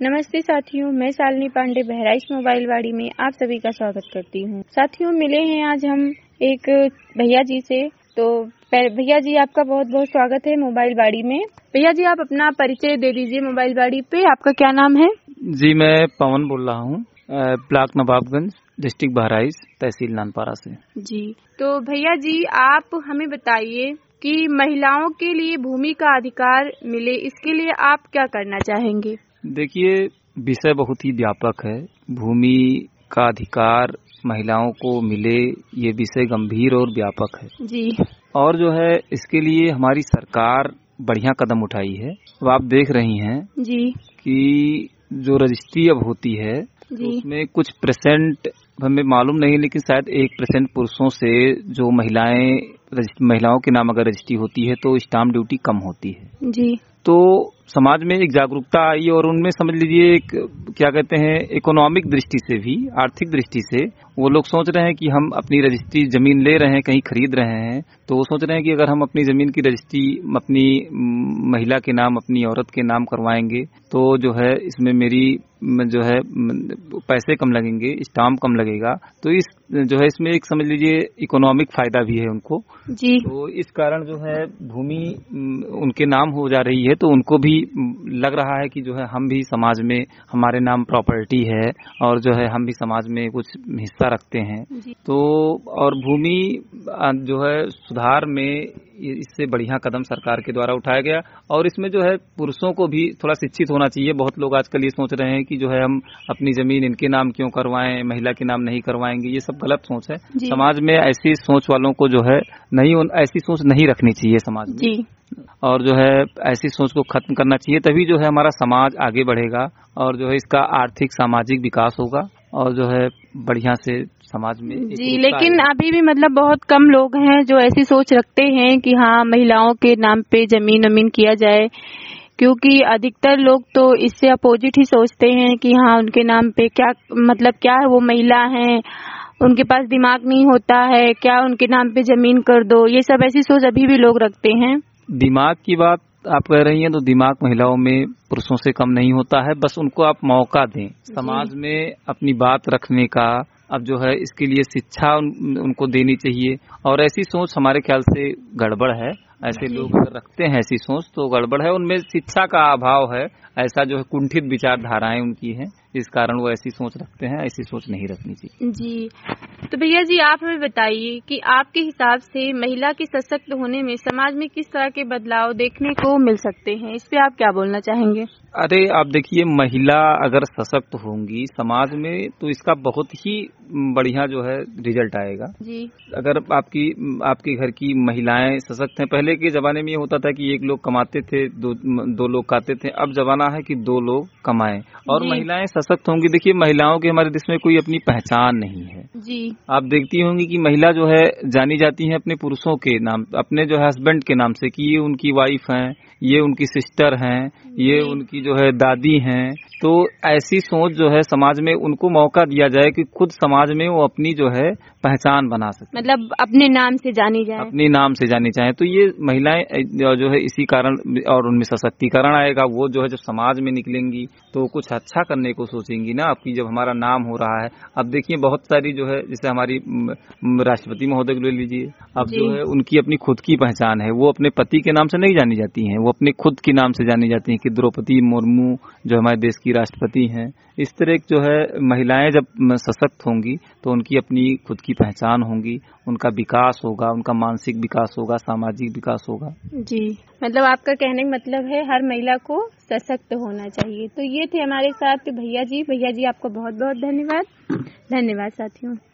नमस्ते साथियों, मैं शालिनी पांडे बहराइच मोबाइल वाड़ी में आप सभी का स्वागत करती हूँ। साथियों, मिले हैं आज हम एक भैया जी से। तो भैया जी, आपका बहुत बहुत स्वागत है मोबाइल वाड़ी में। भैया जी, आप अपना परिचय दे दीजिए मोबाइल वाड़ी पे। आपका क्या नाम है? जी, मैं पवन बोल रहा हूँ, ब्लॉक नवाबगंज, डिस्ट्रिक्ट बहराइच, तहसील नानपारा से। जी, तो भैया जी, आप हमें बताइए कि महिलाओं के लिए भूमि का अधिकार मिले, इसके लिए आप क्या करना चाहेंगे? देखिए, विषय बहुत ही व्यापक है। भूमि का अधिकार महिलाओं को मिले, ये विषय गंभीर और व्यापक है जी। और जो है इसके लिए हमारी सरकार बढ़िया कदम उठाई है। अब आप देख रही हैं जी कि जो रजिस्ट्री अब होती है तो उसमें कुछ परसेंट हमें मालूम नहीं, लेकिन शायद 1% पुरुषों से जो महिलाओं के नाम अगर रजिस्ट्री होती है तो स्टाम्प ड्यूटी कम होती है। जी। तो समाज में एक जागरूकता आई और उनमें समझ लीजिए एक क्या कहते हैं, इकोनॉमिक दृष्टि से भी, आर्थिक दृष्टि से वो लोग सोच रहे हैं कि हम अपनी रजिस्ट्री जमीन ले रहे हैं, कहीं खरीद रहे हैं, तो वो सोच रहे हैं कि अगर हम अपनी जमीन की रजिस्ट्री अपनी महिला के नाम, अपनी औरत के नाम करवाएंगे तो जो है इसमें मेरी जो है पैसे कम लगेंगे, स्टाम्प कम लगेगा, तो इस जो है इसमें एक समझ लीजिए इकोनॉमिक फायदा भी है उनको। जी। तो इस कारण जो है भूमि उनके नाम हो जा रही है, तो उनको भी लग रहा है कि जो है हम भी समाज में, हमारे नाम प्रॉपर्टी है और जो है हम भी समाज में कुछ हिस्सा रखते हैं। तो और भूमि जो है सुधार में इससे बढ़िया कदम सरकार के द्वारा उठाया गया और इसमें जो है पुरुषों को भी थोड़ा शिक्षित होना चाहिए। बहुत लोग आजकल ये सोच रहे हैं कि जो है हम अपनी जमीन इनके नाम क्यों करवाएं, महिला के नाम नहीं करवाएंगे, ये सब गलत सोच है। समाज में ऐसी सोच वालों को जो है ऐसी सोच नहीं रखनी चाहिए समाज में जी। और जो है ऐसी सोच को खत्म करना चाहिए, तभी जो है हमारा समाज आगे बढ़ेगा और जो है इसका आर्थिक सामाजिक विकास होगा और जो है बढ़िया से समाज में जी। लेकिन अभी भी मतलब बहुत कम लोग हैं जो ऐसी सोच रखते हैं कि हाँ, महिलाओं के नाम पे जमीन किया जाए, क्योंकि अधिकतर लोग तो इससे अपोजिट ही सोचते हैं कि हाँ, उनके नाम पे क्या मतलब क्या है, वो महिला हैं, उनके पास दिमाग नहीं होता है, क्या उनके नाम पे जमीन कर दो, ये सब ऐसी सोच अभी भी लोग रखते हैं। दिमाग की बात आप कह रही हैं तो दिमाग महिलाओं में पुरुषों से कम नहीं होता है, बस उनको आप मौका दें समाज में अपनी बात रखने का। अब जो है इसके लिए शिक्षा उनको देनी चाहिए और ऐसी सोच हमारे ख्याल से गड़बड़ है। ऐसे लोग अगर रखते हैं ऐसी सोच तो गड़बड़ है, उनमें शिक्षा का अभाव है, ऐसा जो है कुंठित विचारधाराएं उनकी हैं, इस कारण वो ऐसी सोच रखते हैं। ऐसी सोच नहीं रखनी चाहिए जी। तो भैया जी, आप हमें बताइए कि आपके हिसाब से महिला के सशक्त होने में समाज में किस तरह के बदलाव देखने को मिल सकते हैं, इस पे आप क्या बोलना चाहेंगे? अरे आप देखिए, महिला अगर सशक्त होंगी समाज में तो इसका बहुत ही बढ़िया जो है रिजल्ट आएगा जी। अगर आपके घर की महिलाएं सशक्त हैं, पहले के जमाने में ये होता था कि एक लोग कमाते थे, दो लोग खाते थे, अब जमाना है कि 2 लोग कमाएं और महिलाएं सशक्त होंगी। देखिए, महिलाओं के हमारे देश में कोई अपनी पहचान नहीं है जी। आप देखती होंगी कि महिला जो है जानी जाती है अपने पुरुषों के नाम, अपने जो है हस्बैंड के नाम से, कि ये उनकी वाइफ हैं, ये उनकी सिस्टर हैं, ये उनकी जो है दादी हैं। तो ऐसी सोच जो है समाज में उनको मौका दिया जाए कि खुद समाज में वो अपनी जो है पहचान बना सके, मतलब अपने नाम से जानी जाए, अपने नाम से जानी चाहे। तो ये महिलाएं जो है इसी कारण और उनमें सशक्तिकरण आएगा। वो जो है जब समाज में निकलेंगी तो कुछ अच्छा करने को सोचेंगी ना, आपकी जब हमारा नाम हो रहा है। अब देखिए बहुत सारी जो है, जैसे हमारी राष्ट्रपति महोदय को ले लीजिए, अब जो है उनकी अपनी खुद की पहचान है, वो अपने पति के नाम से नहीं जानी जाती हैं, वो अपने खुद के नाम से जानी जाती हैं कि द्रौपदी मुर्मू जो हमारे देश की राष्ट्रपति हैं। इस तरह जो है महिलाएं जब सशक्त होंगी तो उनकी अपनी खुद की पहचान होंगी, उनका विकास होगा, उनका मानसिक विकास होगा, सामाजिक विकास होगा जी। मतलब आपका कहने का मतलब है हर महिला को सशक्त होना चाहिए। तो ये थे हमारे साथ भैया जी। भैया जी, आपको बहुत बहुत धन्यवाद। धन्यवाद साथियों।